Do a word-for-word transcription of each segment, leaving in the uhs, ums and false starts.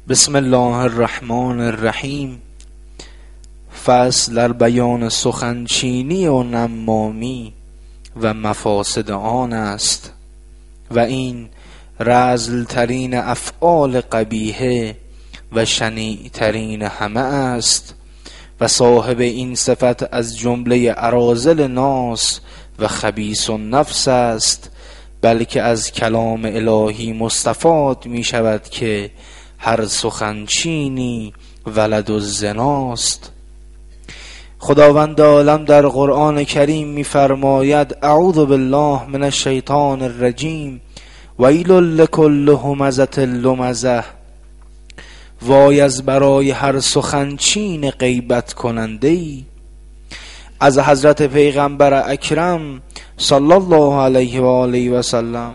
بسم الله الرحمن الرحیم. فصل در بیان سخنچینی و نمامی و مفاسد آن است و این رذل ترین افعال قبیحه و شنیع ترین همه است و صاحب این صفت از جمله اراذل ناس و خبیث النفس است، بلکه از کلام الهی مستفاد می شود که هر سخنچینی ولد الزناست. خداوند عالم در قرآن کریم می فرماید اعوذ بالله من الشیطان الرجیم ویل لکل همزة لمزة. وای از برای هر سخنچین غیبت کننده‌ای. از حضرت پیغمبر اکرم صلی الله علیه و آله و سلم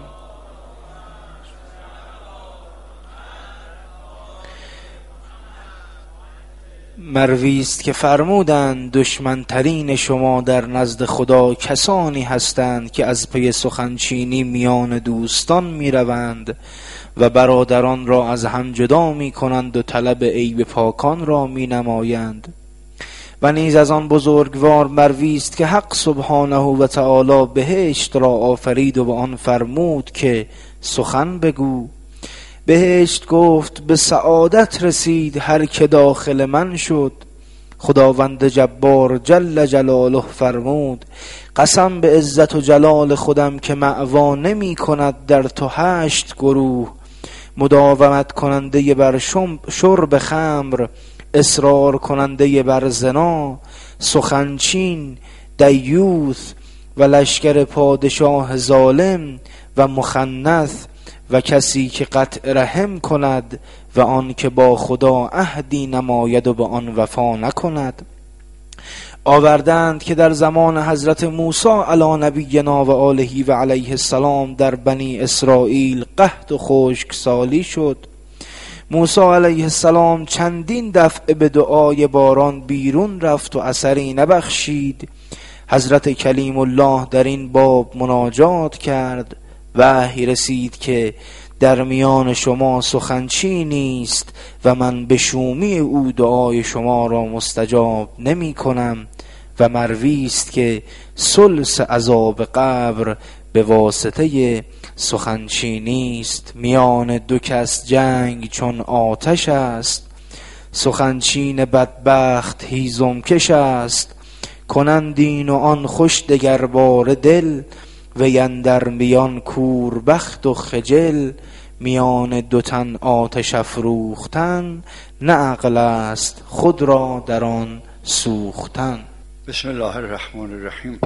مروی است که فرمودند دشمن ترین شما در نزد خدا کسانی هستند که از پی سخنچینی میان دوستان می روند و برادران را از هم جدا می کنند و طلب عیب پاکان را می نمایند. و نیز از آن بزرگوار مروی است که حق سبحانه و تعالی بهشت را آفرید و به آن فرمود که سخن بگو. بهشت گفت به سعادت رسید هر که داخل من شد. خداوند جبار جل جلاله فرمود قسم به عزت و جلال خودم که مأوا نمی کند در تو هشت گروه: مداومت کننده بر شرب خمر، اصرار کننده بر زنا، سخنچین، دیوث و لشکر پادشاه ظالم و مخنث و کسی که قطع رحم کند و آن که با خدا عهدی نماید و به آن وفا نکند. آوردند که در زمان حضرت موسی علی نبینا و آله و علیه السلام در بنی اسرائیل قحط و خشکسالی شد. موسی علیه السلام چندین دفعه به دعای باران بیرون رفت و اثری نبخشید. حضرت کلیم الله در این باب مناجات کرد. وحی رسید که در میان شما سخنچی نیست و من به شومی او دعای شما را مستجاب نمی کنم. و مروی است که ثلث عذاب قبر به واسطه سخنچینی است. میان دو کس جنگ چون آتش است، سخنچین بدبخت هیزم کش است. کنند این و آن خوش دگر باره دل، و اندر میان کوربخت و خجل. میان دو تن آتش افروختن، نه عقل است خود را در آن سوختن. بسم الله الرحمن الرحیم.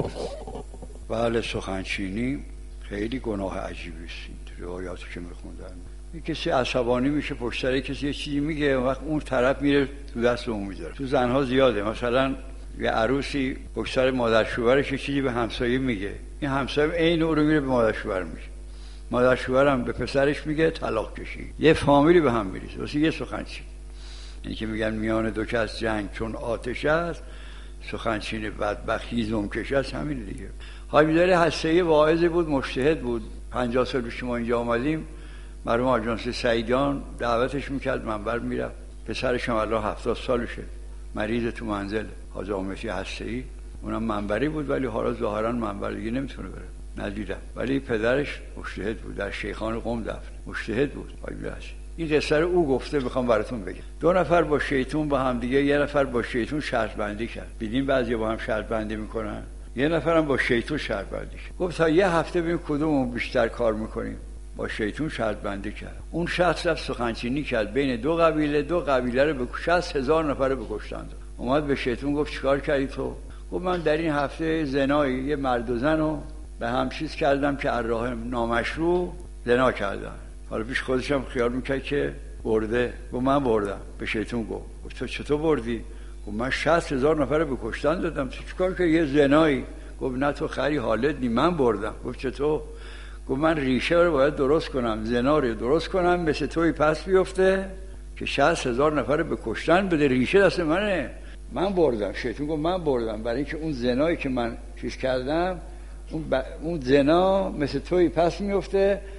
بله، سخنچینی خیلی گناه عجیبی است. تو روایاتی که میخوندن یک کسی عصبانی میشه پشت سر کسی یه چیزی میگه، وقت اون طرف میره تو دست اون میذاره. تو زنها زیاده، مثلا یه عروسی پشت سر مادر شوهرش یه چیزی به همسایه میگه، این همسایه عین اون رو میره به مادر شوهر میگه، مادر شوهرم به پسرش میگه طلاق کشی. یه فامیلی به هم میریزه واسه یه سخنچین. این که میگن میان دو کس جنگ چون آتش است، سخنچین بدبخت هیزم کش است، همین دیگه. حاجی هسته‌ای واعظ بود، مجتهد بود. پنجاه سال پیش ما اینجا آمدیم، مرحوم آجانس سعیدان دعوتش میکرد، منبر میرفت. پسرش هم الان هفتاد سالشه، مریض تو منزل، حاج آمسی هسته‌ای. اونم منبری بود ولی حالا ظاهرا منبر دیگه نمیتونه بره، ندیدم. ولی پدرش مجتهد بود، در شیخان قم دفن مجتهد بود. این قصه رو او گفته، میخوام براتون بگم. دو نفر با شیطون با هم دیگه، یه نفر با شیطون شرط بندی کرد. دیدین بعضی با هم شرط بندی میکنن. یه نفرم با شیطون شرط بندی کرد. گفت تا یه هفته ببین کدومون بیشتر کار میکنیم. با شیطون شرط بندی کرد. اون شخص رفت سخنچینی کرد بین دو قبیله، دو قبیله رو به شصت هزار نفر رو بکشتند. اومد به شیطون گفت چیکار کردی تو؟ گفت من در این هفته زنایی یه مرد و زن رو به هم چیز کردم که از راه نامشروع زنا کردن. حالا پیش خودش هم خیال میکرد که برده. گفت من بردم. به شیطون گفت تو چطور بردی؟ گفت من شصت هزار نفر رو به کشتن دادم. تو چیکار که یه زنایی؟ گفت نه تو خری حالت نی، من بردم. گفت چطور؟ گفت من ریشه رو باید درست کنم، زنا رو درست کنم مثل توی پس بیفته که شصت هزار نفر رو به کشتن بده، ریشه دست منه، من بردم. شیطون گفت من بردم برای اینکه اون زنایی که من چیز کردم، اون, ب... اون زنا مثل توی پس میفته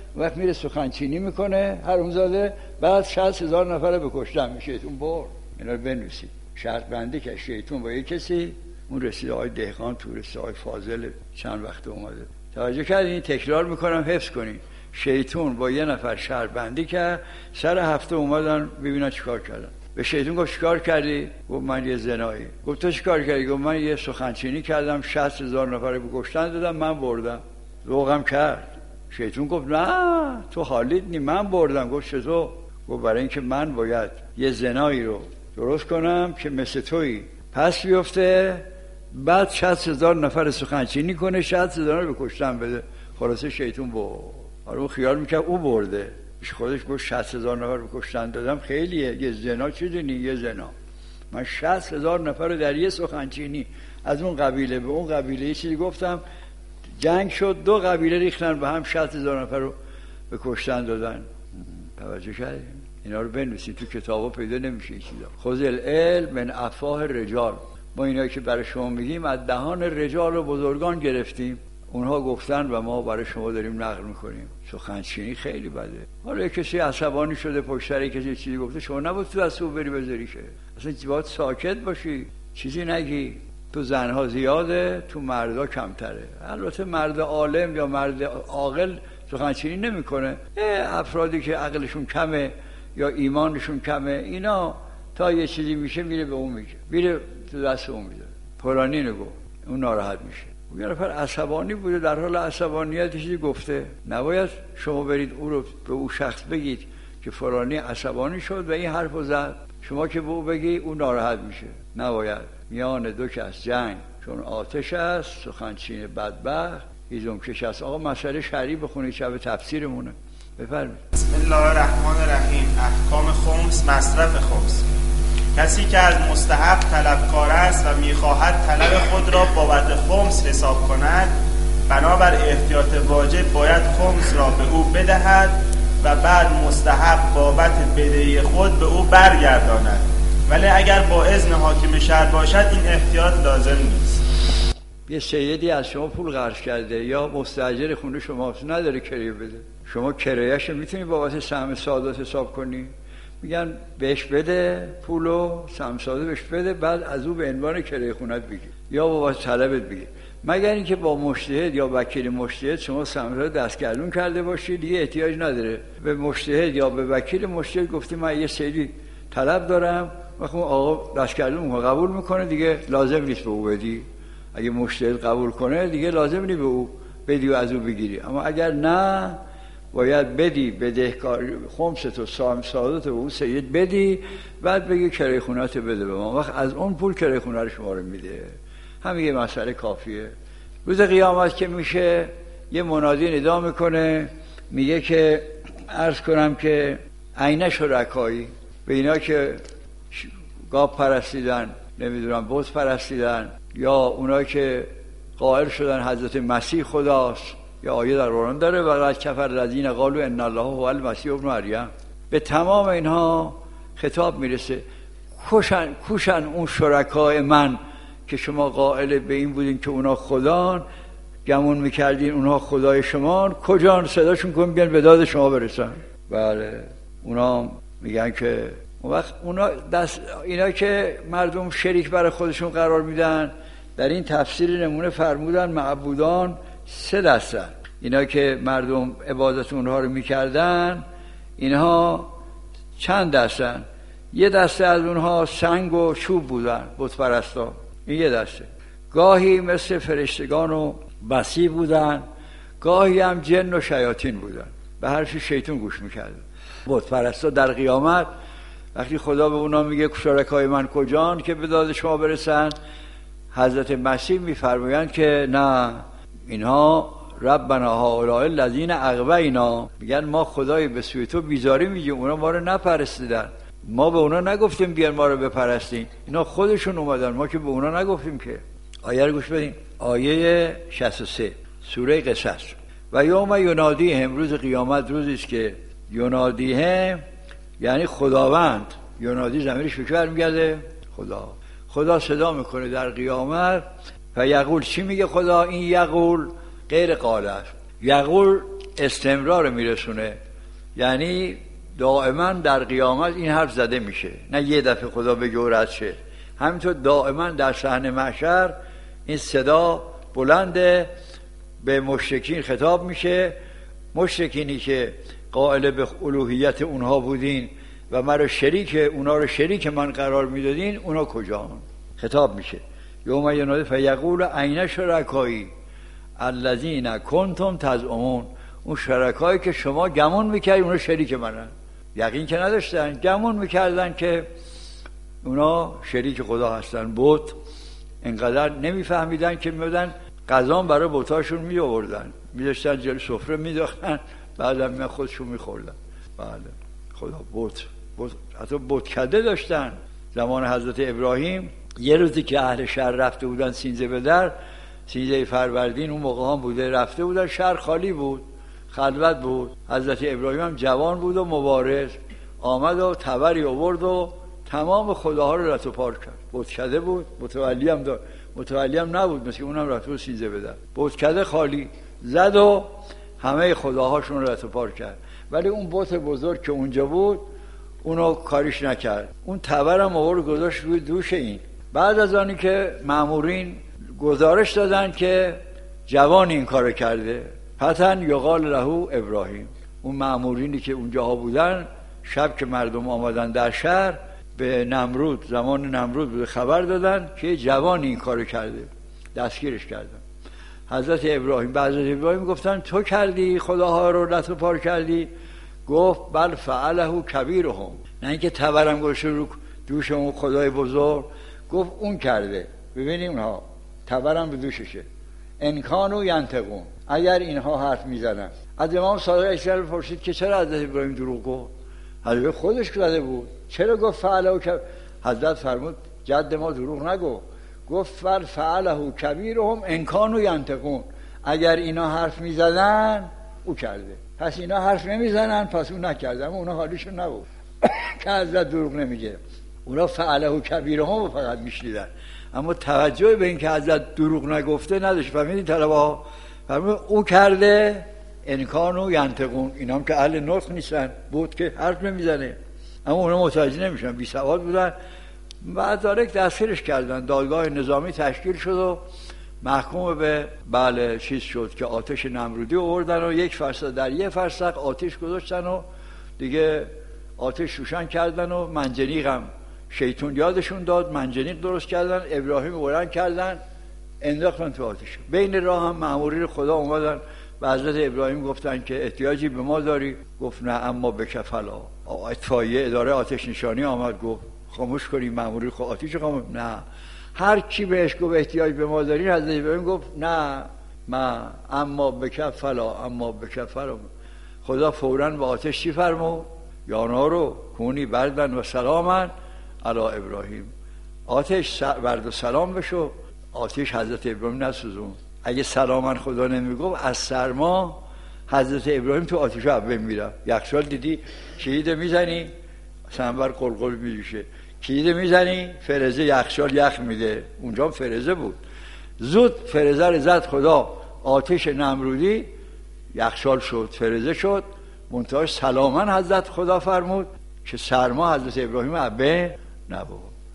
وقت میره سخنچینی میکنه حرومزاده، بعد شصت هزار نفر به کشتن میشه. شیطون برد. اینا رو بنویسید. شرط بندی که شیطون با یک کسی، اون رسید آقای دهقان تو، رسید آقای فاضل چند وقت اومده. توجه کردین؟ تکرار میکنم حفظ کنین. شیطون با یه نفر شرط بندی کرد، سر هفته اومدن ببینن چیکار کردن. به شیطون گفت چیکار کردی؟ گفت من یه زنایی. گفت تو چیکار کردی؟ گفت من یه سخنچینی کردم، شصت هزار نفر به کشتن دادم، من بردم. ذوقم کرد. شیطون گفت نه تو حالیت نی، من بردم. گفت چطور؟ گفت برای اینکه من باید یه زنایی رو درست کنم که مثل تویی پس بیفته، بعد شصت هزار نفر سخنچینی کنه، شصت هزار رو به کشتن بده. خلاصه شیطون برد. آره اون خیال میکرد او برده، خودش گفت شصت هزار نفر به کشتن دادم خیلیه، یه زنا چی دونی؟ یه زنا من شصت هزار نفر رو در یه سخنچینی از اون قبیله به اون قبیله یه چیزی گفتم، جنگ شد، دو قبیله ریختن به هم، شصت هزار نفر رو به کشتن دادن. توجه کردیم؟ اینا رو بنویسید، تو کتابا پیدا نمیشه این چیزا. خذ العلم من افواه الرجال. ما اینایی که برای شما میگیم از دهان رجال و بزرگان گرفتیم، اونها گفتن و ما برای شما داریم نقل میکنیم. سخنچینی خیلی بده. حالا کسی عصبانی شده پشت سر کسی چیزی گفته، شما نباید تو از او بری بذاری که، اصلا باید ساکت باشی، چیزی نگی. تو زنها زیاده، تو مردا کمتره. البته مرد عالم یا مرد عاقل سخنچینی نمیکنه. افرادی که عقلشون کمه یا ایمانشون کمه، اینا تا یه چیزی میشه میره به اون میگه، میره تو دست اون میذاره. فلانی نگو، اون ناراحت میشه. یه نفر عصبانی بوده، در حال عصبانیت چیزی گفته، نباید شما برید او رو به او شخص بگید که فلانی عصبانی شد و این حرفو زد، شما که به او بگی اون ناراحت میشه. نباید. میان دو کس جنگ چون آتش است، سخنچین بدبخت هیزم کش است. آقا مسئله شرعی بخونید، شب تفسیرمونه. بفرمایید. بسم الله الرحمن الرحیم. احکام خمس، مصرف خمس. کسی که از مستحق طلبکار است و میخواهد طلب خود را بابت خمس حساب کند، بنابر احتیاط واجب باید خمس را به او بدهد و بعد مستحق بابت بدهی خود به او برگرداند. ولی اگر با اذن حاکم شهر باشد این احتیاط لازم نیست. یه سیدی از شما پول قرض کرده یا مستاجر خونه شما نداره کرایه بده، شما کرایه‌شو میتونی بابت سهم سعادت حساب کنی؟ میگن بهش بده پولو، سهم سعادت بهش بده، بعد از او به عنوان کرایه خونت بگیر یا بابت طلبت بگیر. مگر اینکه با مجتهد یا وکیل مجتهد شما سهم سعادت دستگردون کرده باشید، دیگه احتیاج نداره به مجتهد یا به وکیل مجتهد گفتی من یه سیدی طلب دارم، وقتی آقا دستگردون قبول میکنه دیگه لازم نیست به او بدی. اگه مجتهد قبول کنه دیگه لازم نیست به او بدی و از او بگیری. اما اگر نه باید بدی، بدهکار خمس تو سهم سعادت به او سید بدی، بعد بگی کرایه خونه‌ت بده به ما، وقت از اون پول کرایه خونه رو شما رو میده. همین یه مسئله کافیه. روز قیامت که میشه یه منادی ندا میکنه، میگه که عرض کنم که عین شرکایی، به اینا که گاو پرستیدن، نمیدونم بت پرستیدن، یا اونا که قائل شدن حضرت مسیح خداست، یا آیه در قرآن داره وقد کفر الذین قالوا ان الله هو المسیح ابن مریم. به تمام اینها خطاب میرسه، کوشن کوشن اون شرکای من که شما قائل به این بودین که اونا خدان، گمون میکردین اونها خدای شما، کجان؟ صداشون کن بیان به داد شما برسن. بله اونا میگن که اون وقت اونا دست اینا که مردم شریک برای خودشون قرار میدن، در این تفسیر نمونه فرمودن معبودان سه دستن. اینا که مردم عبادت اونها رو میکردن، اینها چند دستن؟ یه دسته از اونها سنگ و چوب بودن، بت پرستا، این یه دسته. گاهی مثل فرشتگان و بسی بودن، گاهی هم جن و شیاطین بودن، به حرف شیطان گوش میکردن. بت پرستا در قیامت وقتی خدا به اونا میگه شرکای من کجان که به داد شما برسن، حضرت مسیح میفرمایند که نه، اینها ربنا هؤلاء الذین اغوینا، میگن ما خدای به سوی تو بیزاری میگیم، اونا ما رو نپرستیدن، ما به اونا نگفتیم بیان ما رو بپرستین، اینا خودشون اومدن، ما که به اونا نگفتیم که. آیه رو گوش بدین، آیه شصت و سه سوره قصص. و یوم ینادیهم، روز قیامت روزی است که ینادیهم یعنی خداوند، ینادی ضمیرش به کی برمیگرده؟ خدا. خدا صدا میکنه در قیامت و یقول، چی میگه خدا؟ این یقول غیر قال است. یقول استمرار میرسونه، یعنی دائما در قیامت این حرف زده میشه، نه یه دفعه خدا بگه و رد شه. همینطور دائما در صحن محشر این صدا بلنده، به مشرکین خطاب میشه. مشرکینی که قائل به الوهیت اونها بودین و مرا شریک اونا رو شریک من قرار میدادین، اونا کجا؟ خطاب میشه یوم ینادی فیقول این شرکایی الذین کنتم تزعمون. اون شرکایی که شما گمون میکردین اونا شریک منن، یقین که نداشتن، گمون میکردن که اونا شریک خدا هستن. بت انقدر نمیفهمیدن که میادن غذا برای بتاشون میآوردن، میذاشتن جلوی سفره میداختن، بعدم می خودشون میخوردن. بله خدا بت بت حتی بتکده داشتن. زمان حضرت ابراهیم یه روزی که اهل شهر رفته بودن سینزه به در، سینزه فروردین اون موقع هم بوده، رفته بودن شهر خالی بود، خلوت بود. حضرت ابراهیم هم جوان بود و مبارز، آمد و تبری آورد و تمام خداها رو رت و پار کرد. بتکده بود، متولی هم دار متولی هم نبود، مثل اونم رفته و سینزه به در، بتکده خالی زد و همه خداهاشون رو رت و پار کرد. ولی اون بت بزرگ که اونجا بود اونو کاریش نکرد. اون تبرم آورد گذاشت روی دوش این. بعد از آنی که مامورین گزارش دادن که جوان این کارو کرده، پتن یقال له ابراهیم، اون مامورینی که اونجاها بودن شب که مردم آمدن در شهر به نمرود، زمان نمرود بود، خبر دادن که جوان این کارو کرده، دستگیرش کردن. حضرت ابراهیم بعد از ابراهیم گفتن تو کردی خداها رو لط و پار کردی؟ گفت بل فعله کبیرهم، نه اینکه تبرم گوشه رو دوش اون خدای بزرگ، گفت اون کرده. ببینیم اونها تبرم به دوششه. انکانو ینتقون، اگر اینها حرف میزنن. از امام صادق علیه پرسید که چرا حضرت ابراهیم دروغ گفت؟ حضرت خودش زده بود، چرا گفت فعله کبیر؟ حضرت فرمود جد ما دروغ نگو، گفت فر فعله کبیرهم انکانو ینتقون، اگر اینا حرف میزدن او کرده. پس اینا حرف نمیزنن، پس اون نکرده، اما اونا حالیشون نبود که حضرت دروغ نمیگه. اونا فعله کبیرهم فقط میشنیدن، اما توجه به این که حضرت دروغ نگفته نداشت. فهمیدین طلبه ها؟ فرمود او کرده انکانو ینتقون. اینا هم که اهل نطق نیستن، بود که حرف نمیزنه، اما اونا متوجه نمیشن، بی سواد بودن. بعد دارک دستگیرش کردن، دادگاه نظامی تشکیل شد و محکوم به بله چیز شد که آتش نمرودی آوردن و یک فرسخ در یک فرسخ آتش گذاشتن و دیگه آتش روشن کردن و منجنیق هم شیطون یادشون داد، منجنیق درست کردن، ابراهیم بلند کردن انداختن تو آتش. بین راه هم مأمورین خدا اومدن و حضرت ابراهیم گفتن که احتیاجی به ما داری؟ گفت نه اما بکفلا. اطفائیه اداره آتش نشانی آمد گفت خاموش کنیم مأمورین خود آتش خاموش. نه، هر کی بهش گفت احتیاج به ما داری، حضرت ابراهیم گفت نه ما اما بکفلا اما بکفلا. خدا فوراً به آتش چی فرمود؟ یا نارو کونی بردن و سلامن علی ابراهیم. آتش برد و سلام بشو. آتش حضرت ابراهیم نسوزون. اگه سلامن خدا نمیگفت از سرما حضرت ابراهیم تو آتش اول میره. یخچال دیدی کلید میزنی سنبر قلقل میجوشه، کلید میزنی فرزه یخچال یخ میده، اونجا فرزه بود. زود فرزه رو زد خدا، آتش نمرودی یخچال شد، فرزه شد. منتهاش سلامن حضرت خدا فرمود که سرما حضرت ابراهیم عبه نبود.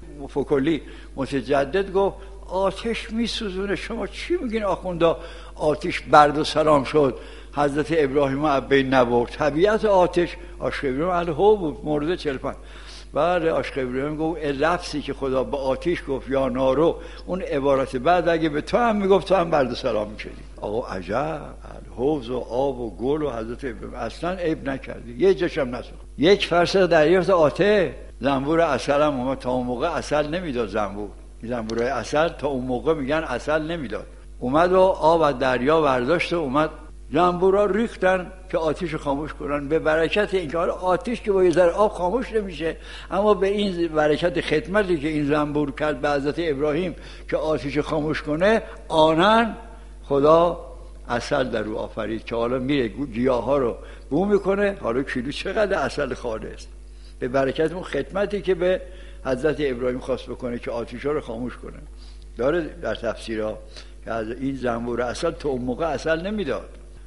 مفکلی متجدد گفت آتش میسوزونه، شما چی میگین آخوندا؟ آتش برد و سلام شد، حضرت ابراهیم عبه نبود. طبیعت آتش عاشق ابراهیم اهل هو بود، مورد چهل و پنج. بعد عاشق ابراهیم گفت لفظی که خدا با آتش گفت یا نارو، اون عبارت بعد اگه به تو هم میگفت تو هم برد و سلام میشدی. آقا عجب، حوض و آب و گل و حضرت ابراهیم اصلا عیب نکردی، یه جاشم نسوخت. یک فرسخ دریافت آتش، زنبور عسل هم اومد. تا اون موقع عسل نمیداد زنبور، زنبورای عسل تا اون موقع میگن عسل نمیداد. اومد و آب از دریا برداشت و اومد زنبورا ریختن که آتش خاموش کنن. به برکت اینکه آتش که با یه ذره آب خاموش نمیشه، اما به این برکت خدمتی که این زنبور کرد به حضرت ابراهیم که آتش خاموش کنه، آنن خدا عسل در رو آفرید که حالا میره گیاه ها رو بو میکنه. حالا کیلو چقدر عسل خالص، به برکت اون خدمتی که به حضرت ابراهیم خواست بکنه که آتش ها رو خاموش کنه. داره در تفسیرها که از این زنبور عسل تا اون موقع عسل نمیداد،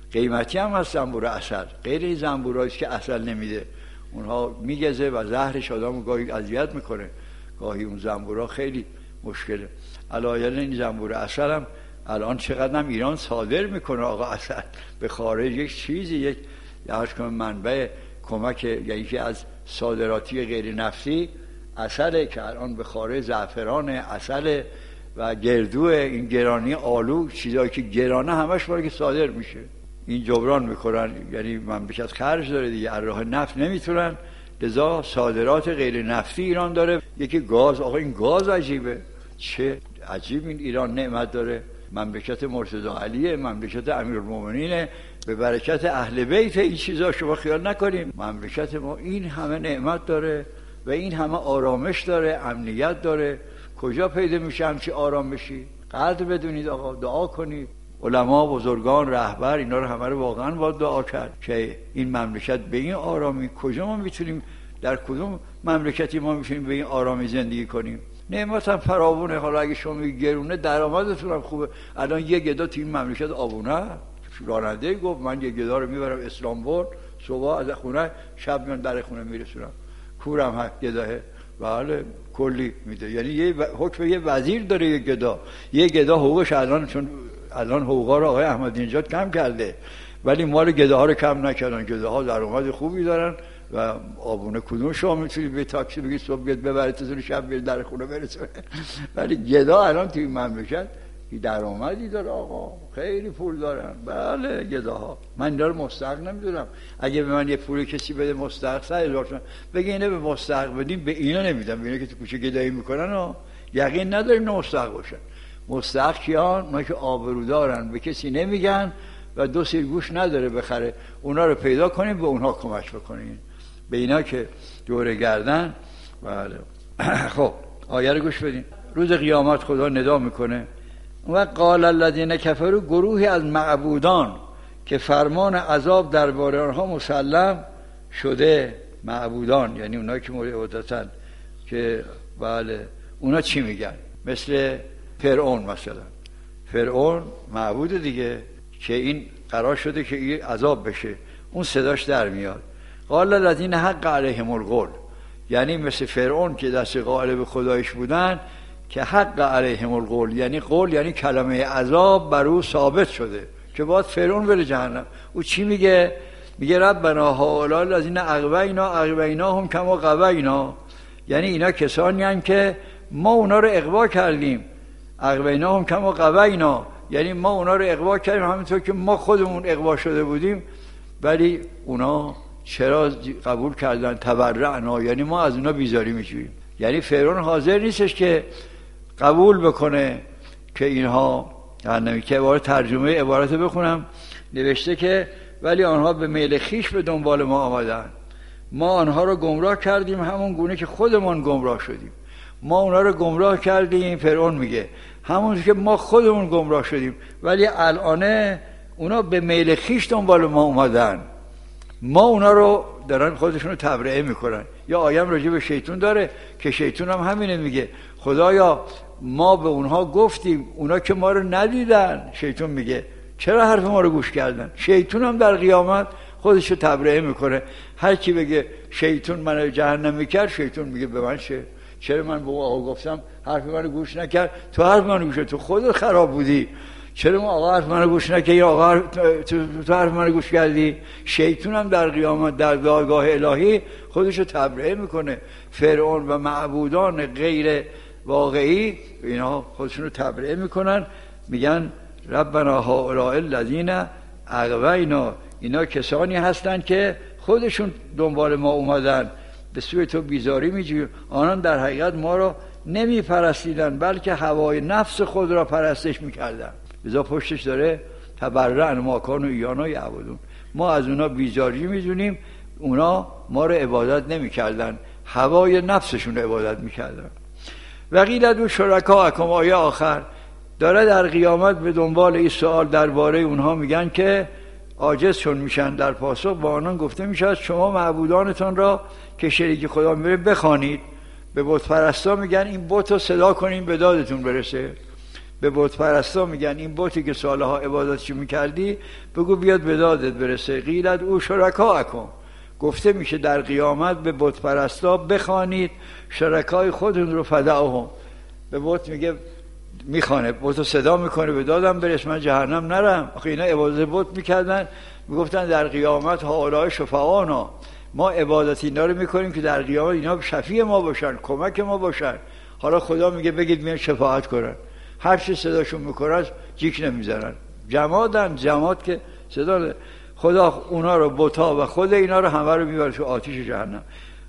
قیمتی هم هست زنبور عسل، غیر این زنبورایی که عسل نمیده، اونها میگزه و زهرش آدمو گاهی اذیت میکنه، گاهی اون زنبورا خیلی مشکله. علایل این زنبور عسل هم الان چقدر هم ایران صادر میکنه آقا عسل به خارج، یک چیزی، یک یعنی منبع کمک، یعنی که از صادراتی غیر نفتی عسله که الان به خارج، زعفران، عسل و گردو، این گرانی آلو، چیزایی که گرانه همش برای که صادر میشه، این جبران میکنن. یعنی مملکت خرج داره دیگه، از راه نفت نمیتونن، لذا صادرات غیر نفتی ایران داره. یکی گاز، آقا این گاز عجیبه، چه عجیب این ایران نعمت داره. مملکت مرتضی علیه، مملکت امیرالمومنینه، به برکت اهل بیت این چیزا شما خیال نکنیم. مملکت ما این همه نعمت داره و این همه آرامش داره، امنیت داره. کجا پیدا میشه همچی آرامشی؟ قدر بدونید آقا، دعا کنید. علما، بزرگان، رهبر، اینا رو همه رو واقعا باید دعا کرد که این مملکت به این آرامی. کجا ما میتونیم، در کدوم مملکتی ما میتونیم به این آرامی زندگی کنیم؟ نعمت هم فراوونه. حالا اگه شما گرونه، درآمدتون هم خوبه. الان یه گدا تو این مملکت آبونه، راننده گفت من یه گدا رو میبرم اسلامبول، صبح از خونه، شب میان در خونه میرسونم. کورم هم گداه، بله کلی میده. یعنی یه حکم یه وزیر داره یه گدا. یه گدا حقوقش الان، چون الان حقوقا رو آقای احمدی نژاد کم کرده، ولی مال گداها رو کم نکردن. گداها درآمد خوبی دارن و آبونه کدوم شما میتونید به تاکسی بگید صبح بیاد ببرتتون، شب بیاد در خونه برسونه. ولی گدا الان توی مملکت درآمدی داره آقا، خیلی پول دارن. بله گداها. من اینا رو مستحق نمیدونم. اگه به من یه پول کسی بده مستحق سه هزار تومان، بگه اینه به مستحق بدیم، به اینا نمیدم. اینا که تو کوچه گدایی میکنن و یقین نداریم نه مستحق باشن. مستحق کیان؟ اونا که آبرو دارن، به کسی نمیگن و دو سیر گوش نداره بخره. اونا رو پیدا کنیم، به اونها کمک بکنیم، به اینا که دوره گردن. بله. خب آیه رو گوش بدین. روز قیامت خدا ندا میکنه و قال الذین کفروا، گروهی از معبودان که فرمان عذاب درباره آنها مسلم شده. معبودان یعنی اونایی که مورد عبادتن، که بله اونا چی میگن؟ مثل فرعون مثلا. فرعون معبود دیگه، که این قرار شده که این عذاب بشه، اون صداش در میاد. قال الذین حق علیهم القول، یعنی مثل فرعون که دست غالب خدایش بودن، که حق علیهم القول، یعنی قول یعنی کلمه عذاب بر او ثابت شده که باید فرعون بره جهنم. او چی میگه؟ میگه ربنا هؤلاء الذین اغوینا اغویناهم کما غوینا، یعنی اینا کسانی هستند که ما اونا رو اغوا کردیم. اغویناهم کما غوینا یعنی ما اونا رو اغوا کردیم همونطور که ما خودمون اغوا شده بودیم، ولی اونا چرا قبول کردن؟ تبرعنا، یعنی ما از اونا بیزاری میشویم. یعنی فرعون حاضر نیستش که قبول بکنه که اینها، یعنی که عبارت ترجمه عبارت بخونم، نوشته که ولی آنها به میل خیش به دنبال ما آمدن، ما آنها رو گمراه کردیم همون گونه که خودمون گمراه شدیم. ما اونا رو گمراه کردیم، فرعون میگه، همون که ما خودمون گمراه شدیم، ولی الان اونا به میل خیش دنبال ما اومدن، ما اونا رو دارن خودشون رو تبرئه میکنن. یا آیم راجع به شیطون داره که شیطون هم همینه، میگه خدایا ما به اونها گفتیم، اونا که ما رو ندیدن. شیطون میگه چرا حرف ما رو گوش کردن؟ شیطون هم در قیامت خودش رو تبرئه میکنه. هر کی بگه شیطون منو جهنم میکرد، شیطون میگه به من چه؟ چرا من به آقا گفتم حرف منو گوش نکرد؟ تو حرف منو گوش تو خودت خراب بودی. چرا ما آقا حرف منو گوش نکردی؟ آقا تو, تو حرف منو گوش کردی. شیطون هم در قیامت در دادگاه الهی خودش رو تبرئه میکنه. فرعون و معبودان غیر واقعی اینا خودشون رو تبرئه میکنن، میگن ربنا هؤلاء الذین اغوینا، اینا کسانی هستند که خودشون دنبال ما اومدن، به سوی تو بیزاری میجویم. آنان در حقیقت ما رو نمی پرستیدن، بلکه هوای نفس خود را پرستش میکردن. بذار پشتش داره تبرعن ما کانوا ایانا یعبدون، ما از اونا بیزاری میدونیم، اونا ما رو عبادت نمیکردن، هوای نفسشون رو عبادت میکردن. و قیل ادعوا شرکاءکم، آیه آخر داره در قیامت به دنبال این سوال درباره اونها میگن که عاجز چون میشن در پاسخ. با آنان گفته میشه شما معبودانتان را که شریک خدا میره بخوانید. به بت پرستا میگن این بت رو صدا کنین به دادتون برسه. به بت پرستا میگن این بتی که سالها عبادتش میکردی بگو بیاد به دادت برسه. قیلت او شرکاءکم، گفته میشه در قیامت به بت پرستا بخوانید شرکای خودتون رو، فدعوهم، به بت میگه میخوانه، بتو صدا میکنه به دادم برس من جهنم نرم. آخه اینا عبادت بت میکردن، میگفتن در قیامت هؤلاء شفعانا، ما عبادت اینا رو میکنیم که در قیامت اینا شفیع ما باشن، کمک ما باشن. حالا خدا میگه بگید میان شفاعت کنن، هر چی صداشون میکنن جیک نمیزنن، جمادن، جماد که صدا. خدا اونا رو، بتا و خود اینا رو همه رو میبره تو آتش جهنم.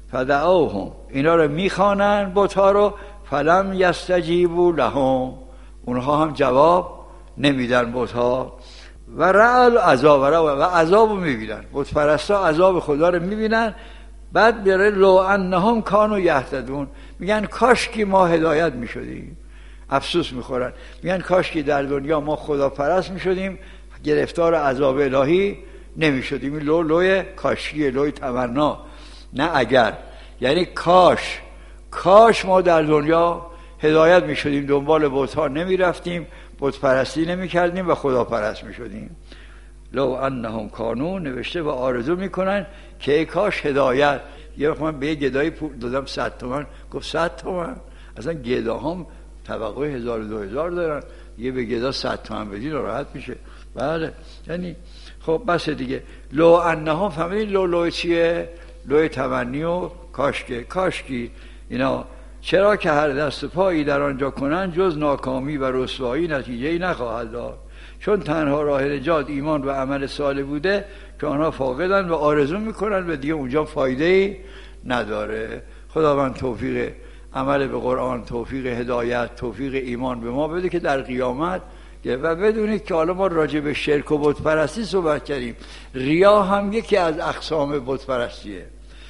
فدعوهم، اینا رو میخوانن بتا رو، فلم یستجیبوا لهم، اونها هم جواب نمیدن بتا. و رأل عذاب، و عذاب رو میبینن، بت پرستا عذاب خدا رو میبینن. بعد بیاره لو انهم کانوا یهتدون، میگن کاش که ما هدایت میشدیم. افسوس میخورن، میگن کاش که در دنیا ما خدا پرست میشدیم، گرفتار عذاب الهی نمیشدیم. این لو لوی کاشی، لوی تمنا، نه اگر. یعنی کاش کاش ما در دنیا هدایت میشدیم، دنبال بت ها نمیرفتیم، بت پرستی نمیکردیم و خدا پرست میشدیم. لو انهم کانوا، نوشته و آرزو میکنن که ای کاش هدایت. یه وقت من به یه گدایی دادم صد تومن، گفت صد تومن؟ اصلا گداهام طبقه هزار و دو هزار دارن، یه به گدا صد تومن بدین راحت میشه. بله، یعنی خب بس دیگه. لو انهم، فهمیدین لو لو چیه؟ لوی تمنی و کاشکی. کاشکی اینا چرا که هر دست پایی در آنجا کنن جز ناکامی و رسوایی نتیجه‌ای نخواهد داد، چون تنها راه نجات ایمان و عمل صالح بوده که آنها فاقدن و آرزو میکنن و دیگه اونجا فایده‌ای نداره. خداوند توفیق عمل به قرآن، توفیق هدایت، توفیق ایمان به ما بده که در قیامت. و بدونید که حالا ما راجع به شرک و بت پرستی صحبت کردیم، ریا هم یکی از اقسام بت پرستیه.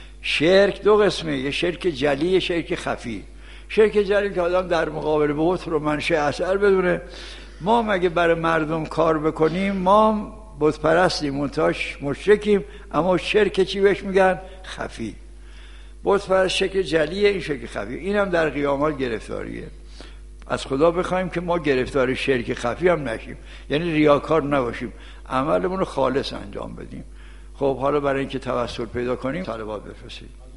شرک دو قسمه، یه شرک جلی، یه شرک خفی. شرک جلی که آدم در مقابل بت رو منشأ اثر بدونه. ما مگه برای مردم کار بکنیم؟ ما بت پرستیم، منتاش مشرکیم، اما شرک چی بهش میگن؟ خفی. بت پرست شرک جلیه، این شرک خفی. اینم در قیامت گرفتاریه. از خدا بخوایم که ما گرفتار شرک خفی هم نشیم، یعنی ریاکار نباشیم، عملمون رو خالص انجام بدیم. خب حالا برای اینکه توسل پیدا کنیم صلوات بفرستید.